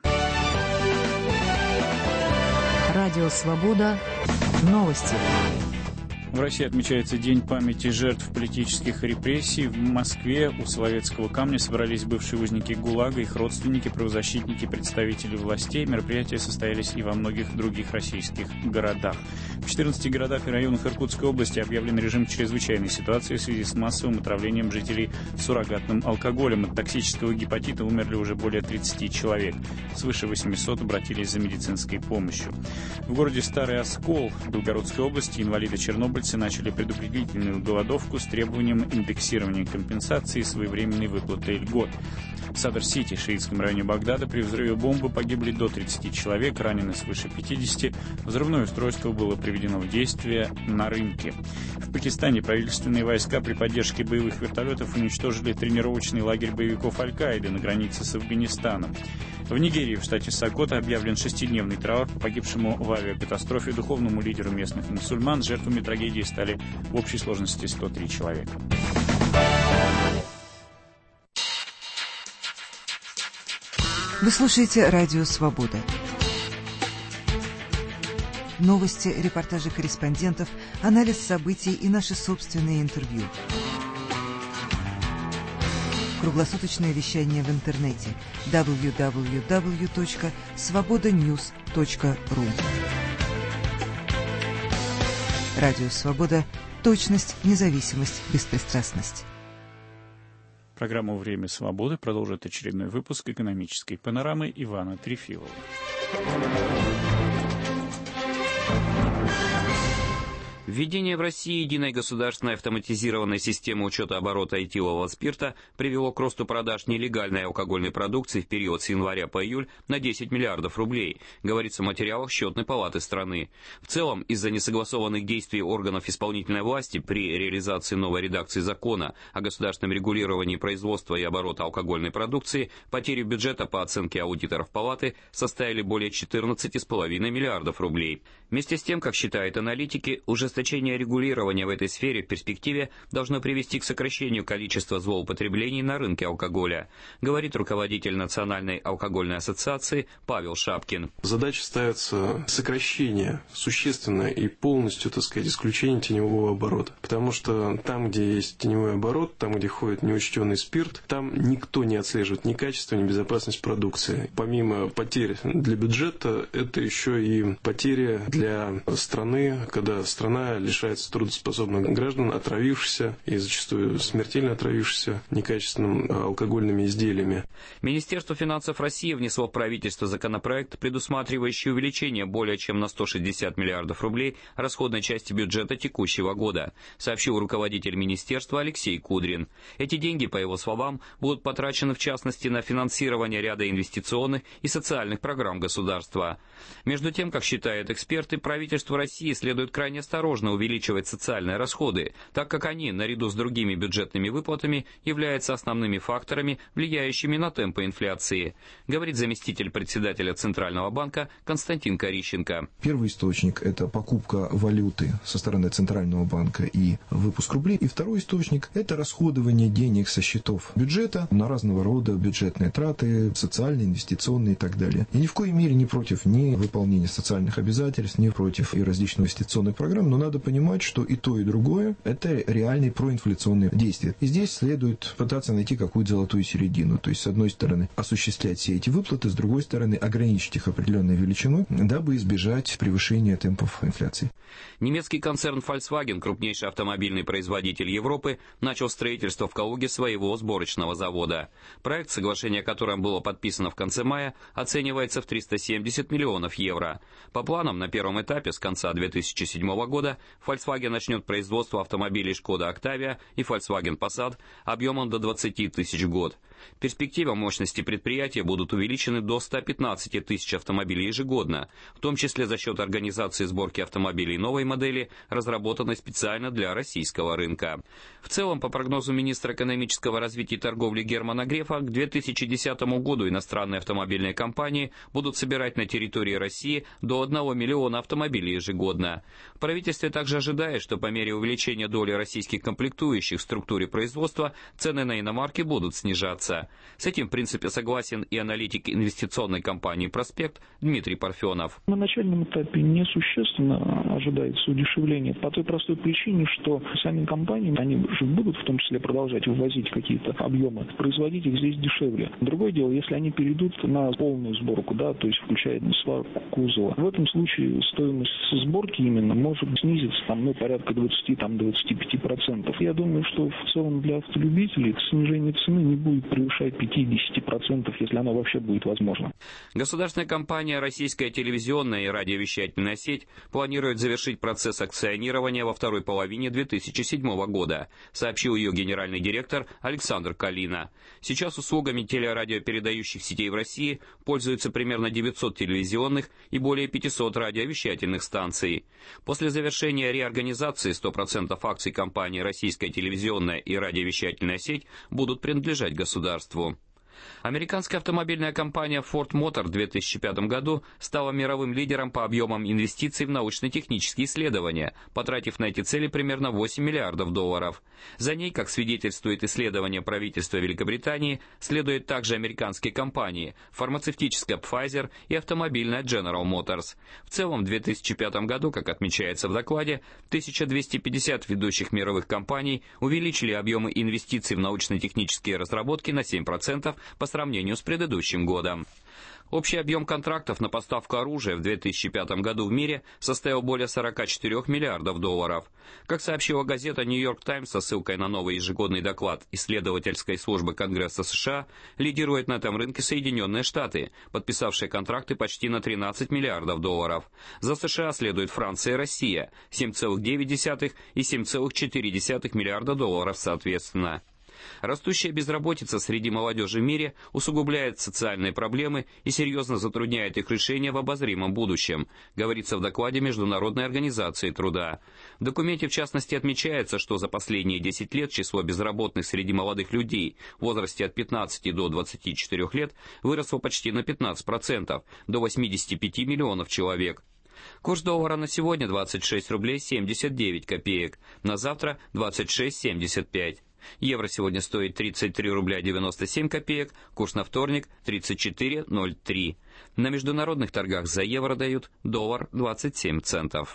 Speaker 18: Радио «Свобода». Новости.
Speaker 3: В России отмечается День памяти жертв политических репрессий. В Москве у Соловецкого камня собрались бывшие узники ГУЛАГа, их родственники, правозащитники, представители властей. Мероприятия состоялись и во многих других российских городах. В 14 городах и районах Иркутской области объявлен режим чрезвычайной ситуации в связи с массовым отравлением жителей суррогатным алкоголем. От токсического гепатита умерли уже более 30 человек. Свыше 800 обратились за медицинской помощью. В городе Старый Оскол Белгородской области инвалиды Чернобыля ставропольцы начали предупредительную голодовку с требованием индексирования компенсации и своевременной выплаты льгот. В Садр-Сити, шиитском районе Багдада, при взрыве бомбы погибли до 30 человек, ранены свыше 50. Взрывное устройство было приведено в действие на рынке. В Пакистане правительственные войска при поддержке боевых вертолетов уничтожили тренировочный лагерь боевиков Аль-Каиды на границе с Афганистаном. В Нигерии, в штате Сокото, объявлен 6-дневный траур по погибшему в авиакатастрофе духовному лидеру местных мусульман. Жертвами трагедии стали в общей сложности 103 человека.
Speaker 5: Вы слушаете «Радио Свобода». Новости, репортажи корреспондентов, анализ событий и наши собственные интервью. Круглосуточное вещание в интернете www.svobodanews.ru. Радио Свобода. Точность, независимость, беспристрастность.
Speaker 3: Программу «Время свободы» продолжит очередной выпуск экономической панорамы Ивана Трефилова.
Speaker 6: Введение в России единой государственной автоматизированной системы учета оборота этилового спирта привело к росту продаж нелегальной алкогольной продукции в период с января по июль на 10 миллиардов рублей, говорится в материалах Счетной палаты страны. В целом, из-за несогласованных действий органов исполнительной власти при реализации новой редакции закона о государственном регулировании производства и оборота алкогольной продукции, потери бюджета по оценке аудиторов палаты составили более 14,5 миллиардов рублей. Вместе с тем, как считают аналитики, ужесточение регулирования в этой сфере в перспективе должно привести к сокращению количества злоупотреблений на рынке алкоголя, говорит руководитель Национальной алкогольной ассоциации Павел Шапкин.
Speaker 7: Задача ставится сокращение существенное и полностью, исключение теневого оборота. Потому что там, где есть теневой оборот, там, где ходит неучтенный спирт, там никто не отслеживает ни качество, ни безопасность продукции. Помимо потерь для бюджета, это еще и потери для страны, когда страна лишается трудоспособных граждан, отравившихся и зачастую смертельно отравившихся некачественными алкогольными изделиями.
Speaker 6: Министерство финансов России внесло в правительство законопроект, предусматривающий увеличение более чем на 160 миллиардов рублей расходной части бюджета текущего года, сообщил руководитель министерства Алексей Кудрин. Эти деньги, по его словам, будут потрачены в частности на финансирование ряда инвестиционных и социальных программ государства. Между тем, как считают эксперты, правительству России следует крайне осторожно увеличивать социальные расходы, так как они, наряду с другими бюджетными выплатами, являются основными факторами, влияющими на темпы инфляции, говорит заместитель председателя Центрального банка Константин Корищенко.
Speaker 24: Первый источник – это покупка валюты со стороны Центрального банка и выпуск рублей. И второй источник – это расходование денег со счетов бюджета на разного рода бюджетные траты, социальные, инвестиционные и так далее. И ни в коей мере не против ни выполнения социальных обязательств, ни против и различных инвестиционных программ, но надо понимать, что и то, и другое – это реальные проинфляционные действия. И здесь следует пытаться найти какую-то золотую середину. То есть, с одной стороны, осуществлять все эти выплаты, с другой стороны, ограничить их определенной величиной, дабы избежать превышения темпов инфляции.
Speaker 6: Немецкий концерн Volkswagen, крупнейший автомобильный производитель Европы, начал строительство в Калуге своего сборочного завода. Проект, соглашение о котором было подписано в конце мая, оценивается в 370 миллионов евро. По планам, на первом этапе с конца 2007 года Volkswagen начнет производство автомобилей Skoda Octavia и Volkswagen Passat объемом до 20 тысяч в год. В перспективе мощности предприятия будут увеличены до 115 тысяч автомобилей ежегодно, в том числе за счет организации сборки автомобилей новой модели, разработанной специально для российского рынка. В целом, по прогнозу министра экономического развития и торговли Германа Грефа, к 2010 году иностранные автомобильные компании будут собирать на территории России до 1 миллиона автомобилей ежегодно. В правительстве также ожидает, что по мере увеличения доли российских комплектующих в структуре производства цены на иномарки будут снижаться. С этим, в принципе, согласен и аналитик инвестиционной компании «Проспект» Дмитрий Парфенов.
Speaker 25: На начальном этапе несущественно ожидается удешевление по той простой причине, что сами компании, они же будут в том числе продолжать вывозить какие-то объемы, производить их здесь дешевле. Другое дело, если они перейдут на полную сборку, да, то есть включая сварку кузова, в этом случае стоимость сборки именно может снизиться порядка 20-25%. Я думаю, что в целом для автолюбителей снижение цены не будет превышает 50%, если оно вообще будет возможно.
Speaker 6: Государственная компания «Российская телевизионная и радиовещательная сеть» планирует завершить процесс акционирования во второй половине 2007 года, сообщил ее генеральный директор Александр Калина. Сейчас услугами телерадиопередающих сетей в России пользуются примерно 900 телевизионных и более 500 радиовещательных станций. После завершения реорганизации 100% акций компании «Российская телевизионная и радиовещательная сеть» будут принадлежать государству. Американская автомобильная компания Ford Motor в 2005 году стала мировым лидером по объемам инвестиций в научно-технические исследования, потратив на эти цели примерно $8 миллиардов. За ней, как свидетельствует исследование правительства Великобритании, следуют также американские компании, фармацевтическая Pfizer и автомобильная General Motors. В целом, в 2005 году, как отмечается в докладе, 1250 ведущих мировых компаний увеличили объемы инвестиций в научно-технические разработки на 7% по сравнению с предыдущим годом. Общий объем контрактов на поставку оружия в 2005 году в мире составил более $44 миллиардов. Как сообщила газета «Нью-Йорк Таймс» со ссылкой на новый ежегодный доклад исследовательской службы Конгресса США, лидирует на этом рынке Соединенные Штаты, подписавшие контракты почти на $13 миллиардов. За США следуют Франция и Россия – 7,9 и 7,4 миллиарда долларов соответственно. Растущая безработица среди молодежи в мире усугубляет социальные проблемы и серьезно затрудняет их решение в обозримом будущем, говорится в докладе Международной организации труда. В документе в частности отмечается, что за последние 10 лет число безработных среди молодых людей в возрасте от 15 до 24 лет выросло почти на 15%, до 85 миллионов человек. Курс доллара на сегодня 26 рублей 79 копеек, на завтра 26,75. Евро сегодня стоит 33 рубля 97 копеек, курс на вторник 34,03. На международных торгах за евро дают доллар 27 центов.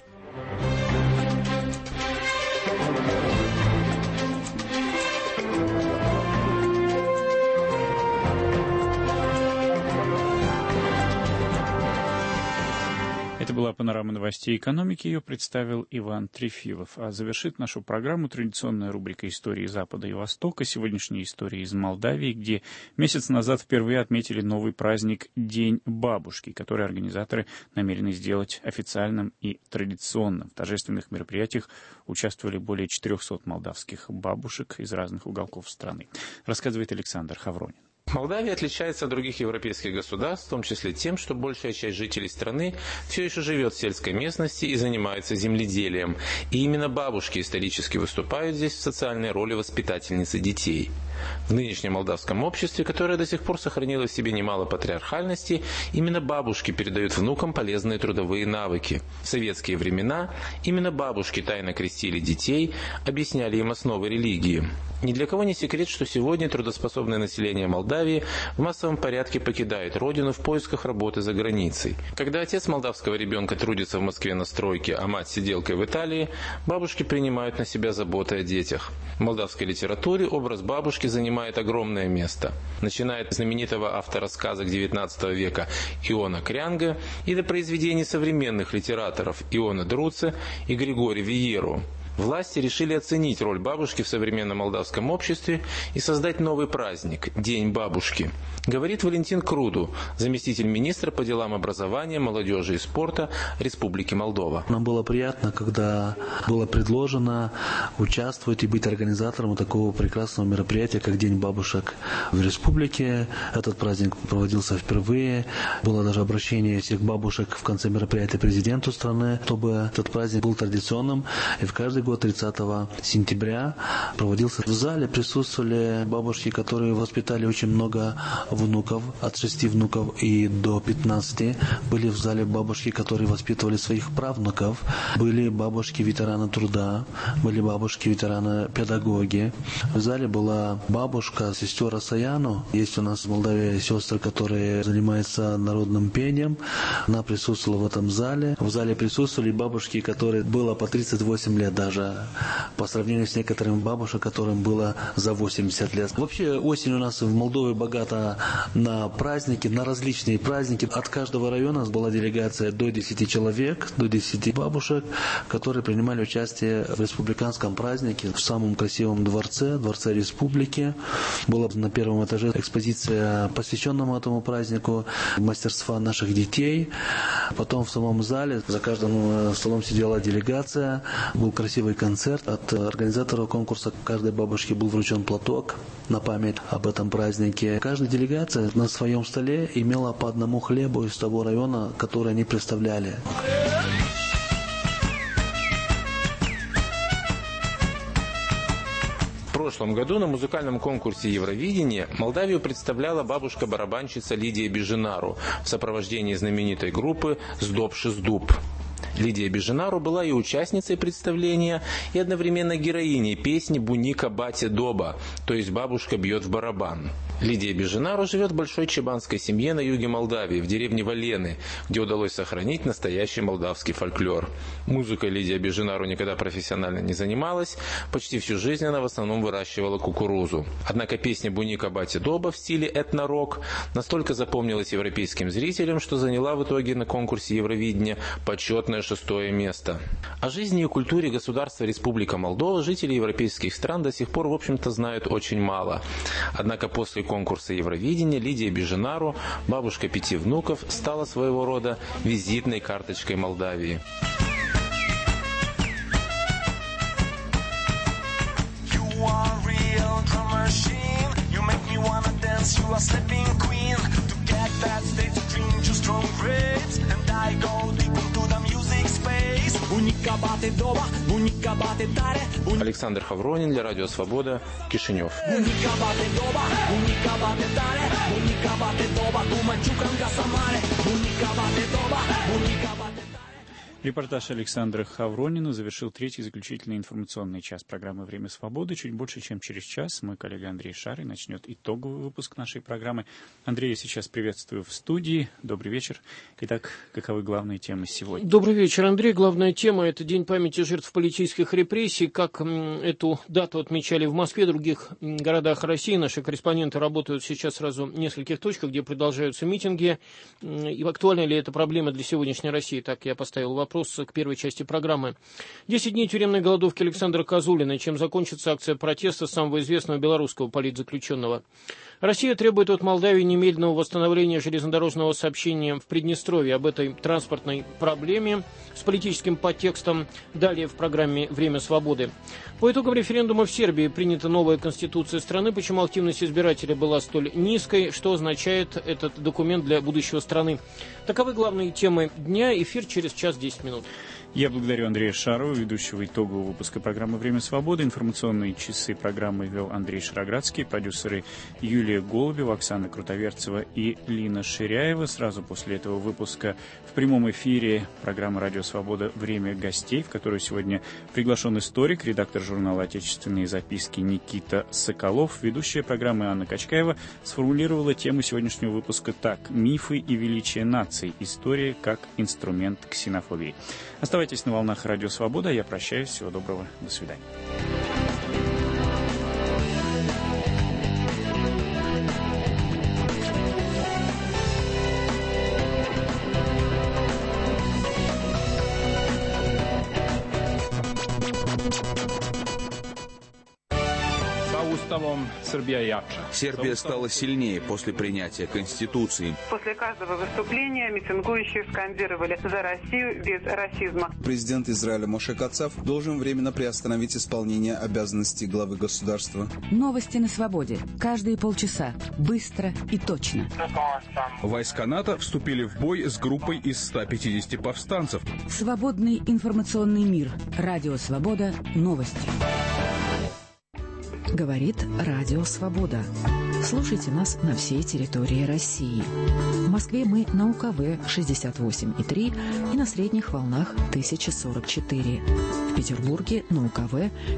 Speaker 3: Это была панорама новостей экономики, ее представил Иван Трефилов. А завершит нашу программу традиционная рубрика «Истории Запада и Востока». Сегодняшняя история из Молдавии, где месяц назад впервые отметили новый праздник День бабушки, который организаторы намерены сделать официальным и традиционным. В торжественных мероприятиях участвовали более 400 молдавских бабушек из разных уголков страны. Рассказывает Александр Хавронин.
Speaker 4: Молдавия отличается от других европейских государств, в том числе тем, что большая часть жителей страны все еще живет в сельской местности и занимается земледелием. И именно бабушки исторически выступают здесь в социальной роли воспитательницы детей. В нынешнем молдавском обществе, которое до сих пор сохранило в себе немало патриархальности, именно бабушки передают внукам полезные трудовые навыки. В советские времена именно бабушки тайно крестили детей, объясняли им основы религии. Ни для кого не секрет, что сегодня трудоспособное население Молдавии в массовом порядке покидает родину в поисках работы за границей. Когда отец молдавского ребенка трудится в Москве на стройке, а мать сиделкой в Италии, бабушки принимают на себя заботы о детях. В молдавской литературе образ бабушки занимает огромное место. Начиная от знаменитого автора сказок XIX века Иона Крянга и до произведений современных литераторов Иона Друце и Григория Виеру. Власти решили оценить роль бабушки в современном молдавском обществе и создать новый праздник – День бабушки. Говорит Валентин Круду, заместитель министра по делам образования, молодежи и спорта Республики Молдова.
Speaker 8: Нам было приятно, когда было предложено участвовать и быть организатором такого прекрасного мероприятия, как День бабушек в республике. Этот праздник проводился впервые. Было даже обращение всех бабушек в конце мероприятия президенту страны, чтобы этот праздник был традиционным. И в каждый год 30 сентября проводился в зале. Присутствовали бабушки, которые воспитали очень много внуков, от 6 внуков и до 15. Были в зале бабушки, которые воспитывали своих правнуков. Были бабушки-ветераны труда, были бабушки-ветераны-педагоги. В зале была бабушка, сестра Саяну. Есть у нас в Молдавии сестры, которые занимаются народным пением. Она присутствовала в этом зале. В зале присутствовали бабушки, которые было по 38 лет даже. уже по сравнению с некоторыми бабушками, которым было за 80 лет. Вообще осень у нас в Молдове богата на праздники, на различные праздники. От каждого района была делегация до 10 человек, до 10 бабушек, которые принимали участие в республиканском празднике в самом красивом дворце Республики. Была на первом этаже экспозиция, посвященная этому празднику, мастерства наших детей. Потом в самом зале за каждым столом сидела делегация. Был красивый концерт. От организатора конкурса каждой бабушке был вручен платок на память об этом празднике. Каждая делегация на своем столе имела по одному хлебу из того района, который они представляли.
Speaker 4: В прошлом году на музыкальном конкурсе Евровидения Молдавию представляла бабушка-барабанщица Лидия Беженару в сопровождении знаменитой группы «Сдоб-Шиздуб». Лидия Беженару была и участницей представления, и одновременно героиней песни «Буника бате доба», то есть «Бабушка бьет в барабан». Лидия Беженару живет в большой чебанской семье на юге Молдавии, в деревне Валены, где удалось сохранить настоящий молдавский фольклор. Музыкой Лидия Беженару никогда профессионально не занималась, почти всю жизнь она в основном выращивала кукурузу. Однако песня «Буника бате доба» в стиле этно-рок настолько запомнилась европейским зрителям, что заняла в итоге на конкурсе Евровидения почетное 6-е место. О жизни и культуре государства Республика Молдова жители европейских стран до сих пор, в общем-то, знают очень мало. Однако после конкурса Евровидения Лидия Беженару, бабушка 5 внуков, стала своего рода визитной карточкой Молдавии. Александр Хавронин для Радио Свобода, Кишинев.
Speaker 3: Репортаж Александра Хавронина завершил третий заключительный информационный час программы «Время свободы». Чуть больше, чем через час, мой коллега Андрей Шарый начнет итоговый выпуск нашей программы. Андрей, я сейчас приветствую в студии. Добрый вечер. Итак, каковы главные темы сегодня?
Speaker 2: Добрый вечер, Андрей. Главная тема – это День памяти жертв политических репрессий. Как эту дату отмечали в Москве и других городах России, наши корреспонденты работают сейчас сразу в нескольких точках, где продолжаются митинги. И актуальна ли эта проблема для сегодняшней России? Так я поставил вопрос к первой части программы. 10 дней тюремной голодовки Александра Козулина. Чем закончится акция протеста самого известного белорусского политзаключенного? Россия требует от Молдавии немедленного восстановления железнодорожного сообщения в Приднестровье. Об этой транспортной проблеме с политическим подтекстом далее в программе «Время свободы». По итогам референдума в Сербии принята новая конституция страны. Почему активность избирателей была столь низкой? Что означает этот документ для будущего страны? Таковы главные темы дня. Эфир через час 10 минут.
Speaker 3: Я благодарю Андрея Шарова, ведущего итогового выпуска программы «Время свободы». Информационные часы программы вел Андрей Шароградский, продюсеры Юлия Голубева, Оксана Крутоверцева и Лина Ширяева. Сразу после этого выпуска в прямом эфире программы «Радио Свобода. Время гостей», в которую сегодня приглашен историк, редактор журнала «Отечественные записки» Никита Соколов. Ведущая программы Анна Качкаева сформулировала тему сегодняшнего выпуска так: «Мифы и величие наций. История как инструмент ксенофобии». Оставайтесь на волнах Радио Свобода. Я прощаюсь. Всего доброго. До свидания.
Speaker 9: Сербия стала сильнее после принятия Конституции.
Speaker 10: После каждого выступления митингующие скандировали «За Россию без расизма».
Speaker 11: Президент Израиля Моше Кацав должен временно приостановить исполнение обязанностей главы государства.
Speaker 18: Новости на свободе. Каждые полчаса. Быстро и точно.
Speaker 9: Войска НАТО вступили в бой с группой из 150 повстанцев.
Speaker 18: Свободный информационный мир. Радио Свобода. Новости. Говорит Радио Свобода. Слушайте нас на всей территории России. В Москве мы на УКВ 68,3 и на средних волнах 1044. В Петербурге на УКВ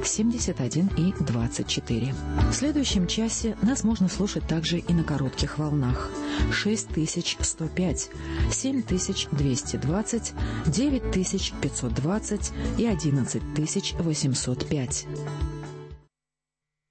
Speaker 18: 71,24. В следующем часе нас можно слушать также и на коротких волнах 6105, 7220, 9520 и 11805.